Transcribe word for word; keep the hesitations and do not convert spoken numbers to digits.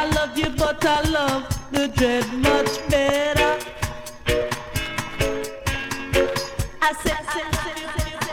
I love you, but I love the dread much better. I said, I said, I said, I said